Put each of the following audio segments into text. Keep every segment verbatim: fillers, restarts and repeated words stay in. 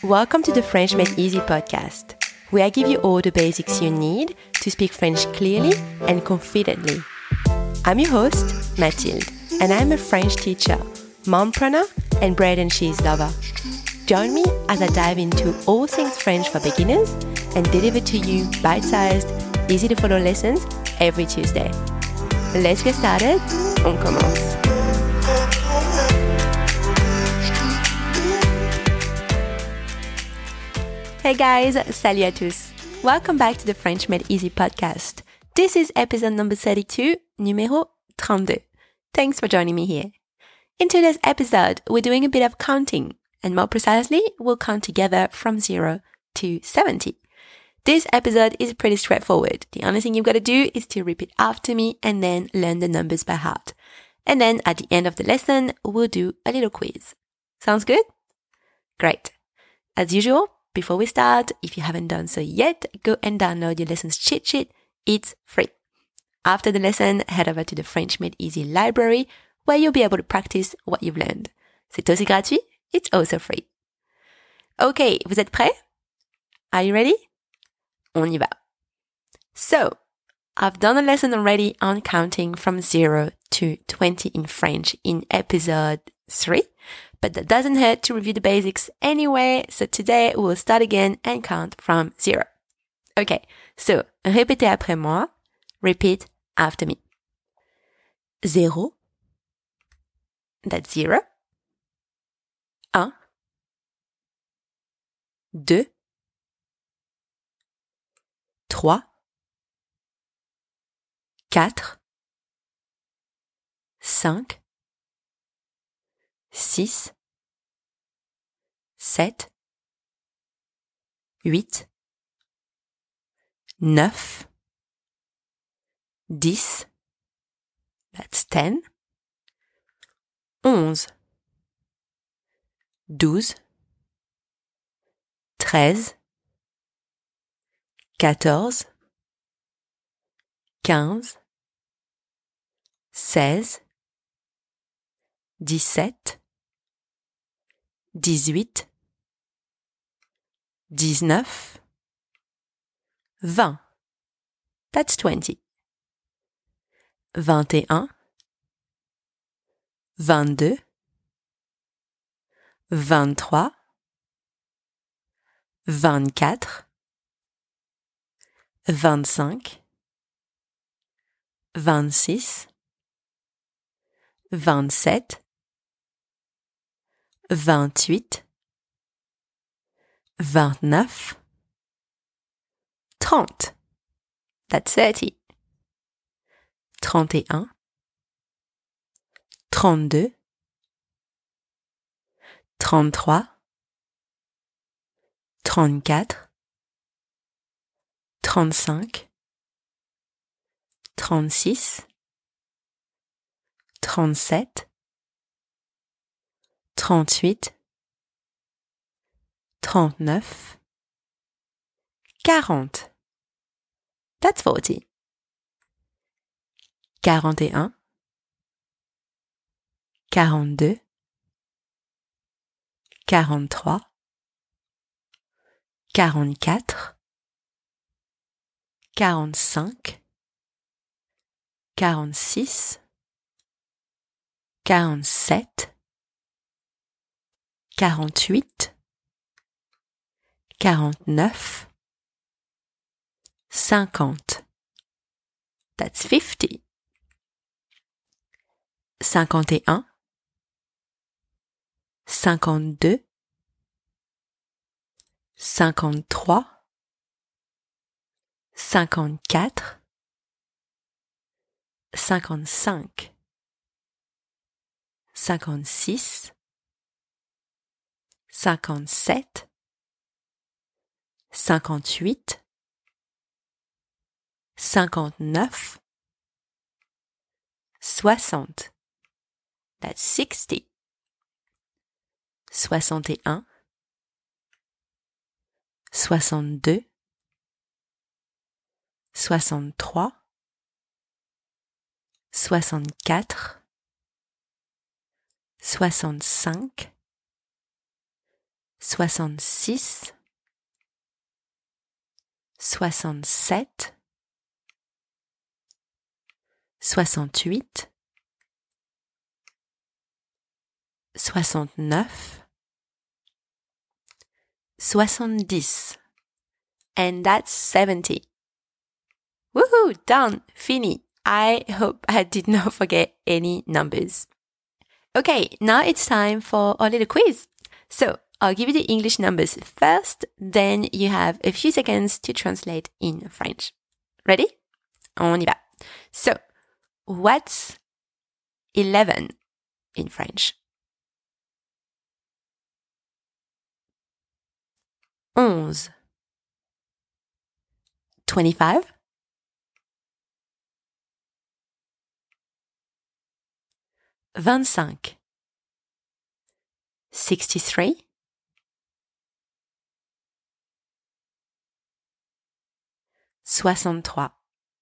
Welcome to the French Made Easy podcast, where I give you all the basics you need to speak French clearly and confidently. I'm your host, Mathilde, and I'm a French teacher, mompreneur, and bread and cheese lover. Join me as I dive into all things French for beginners and deliver to you bite-sized, easy-to-follow lessons every Tuesday. Let's get started. On commence. Hey guys, salut à tous. Welcome back to the French Made Easy podcast. This is episode number thirty-two, numéro trente-deux. Thanks for joining me here. In today's episode, we're doing a bit of counting, and more precisely, we'll count together from zero to seventy. This episode is pretty straightforward. The only thing you've got to do is to repeat after me and then learn the numbers by heart. And then at the end of the lesson, we'll do a little quiz. Sounds good? Great. As usual, before we start, if you haven't done so yet, go and download your lessons cheat sheet. It's free. After the lesson, head over to the French Made Easy library where you'll be able to practice what you've learned. C'est aussi gratuit. It's also free. Okay, vous êtes prêts? Are you ready? On y va. So, I've done a lesson already on counting from zero to twenty in French in episode three, but that doesn't hurt to review the basics anyway, so today we'll start again and count from zero. Okay, so, répétez après moi. Repeat after me. Zéro. That's zero. Un. Deux. Trois. Quatre. Cinq. Six. Sept. Huit. Neuf. Dix. That's ten. Onze. Douze. Treize. Quatorze. Quinze. Seize. Dix-sept. Dix-huit. Dix-neuf. Vingt. That's twenty. Vingt et un. Vingt-deux. Vingt-trois. Vingt-quatre. Vingt-cinq. Vingt-six. Vingt-sept. Vingt-huit. Vingt-neuf. Trente. That's thirty. Trente et un. Trente-deux. Trente-trois. Trente-quatre. Trente-cinq. Trente-six. Trente-sept. Trente-huit. Trente-neuf. Quarante. That's forty. Quarante et un. Quarante-deux. Quarante-trois. Quarante-quatre. Quarante-cinq. Quarante-six. Quarante-sept. Quarante-huit. Quarante-neuf. Cinquante. That's fifty. Cinquante et un. Cinquante-deux. Cinquante-trois. Cinquante-quatre. Cinquante-cinq. Cinquante-six. Cinquante-sept. Cinquante-huit. Cinquante-neuf. Soixante. That's sixty. Soixante et un. Soixante-deux. Soixante-trois. Soixante-quatre. Soixante-cinq. soixante-six, soixante-sept, soixante-huit, soixante-neuf, soixante-dix. And that's seventy. Woohoo! Done! Fini! I hope I did not forget any numbers. Okay, now it's time for our little quiz. So, I'll give you the English numbers first, then you have a few seconds to translate in French. Ready? On y va. So, what's eleven in French? Onze. Twenty-five. Vingt-cinq. Sixty-three. Soixante-trois.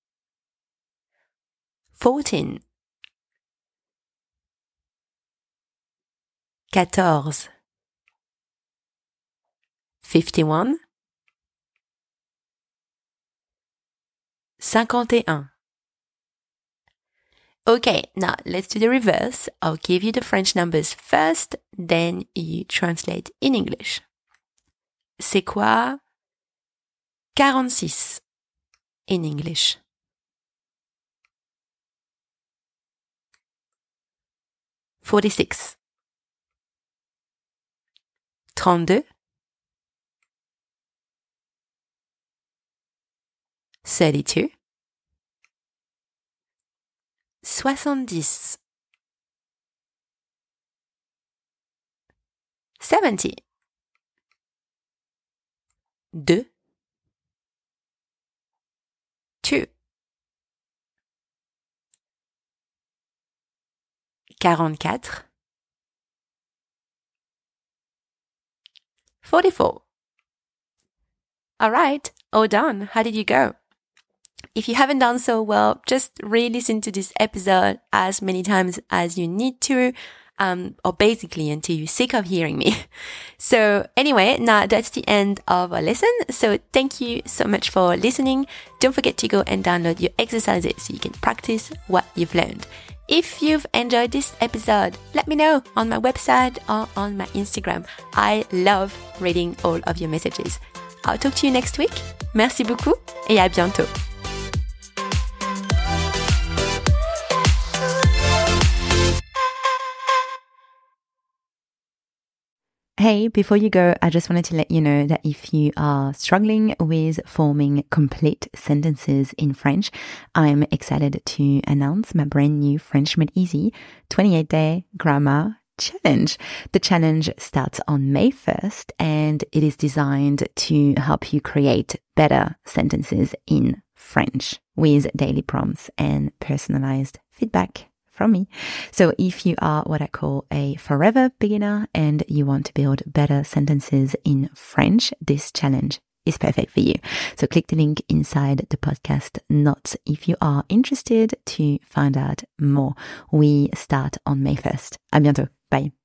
Fourteen. Quatorze. Fifty-one. Cinquante et un. Okay, now let's do the reverse. I'll give you the French numbers first, then you translate in English. C'est quoi quarante-six in English? Forty-six. Trente-deux. Thirty-two. Soixante-dix. Seventy. Deux. Two. Quarante-quatre. Forty-four. All right, all done. How did you go? If you haven't done so, well, just re-listen to this episode as many times as you need to, um, or basically until you're sick of hearing me. So anyway, now that's the end of our lesson. So thank you so much for listening. Don't forget to go and download your exercises so you can practice what you've learned. If you've enjoyed this episode, let me know on my website or on my Instagram. I love reading all of your messages. I'll talk to you next week. Merci beaucoup et à bientôt. Hey, before you go, I just wanted to let you know that if you are struggling with forming complete sentences in French, I'm excited to announce my brand new French Made Easy twenty-eight day grammar challenge. The challenge starts on May first and it is designed to help you create better sentences in French with daily prompts and personalized feedback from me. So if you are what I call a forever beginner and you want to build better sentences in French, this challenge is perfect for you. So click the link inside the podcast notes if you are interested to find out more. We start on May first. À bientôt. Bye.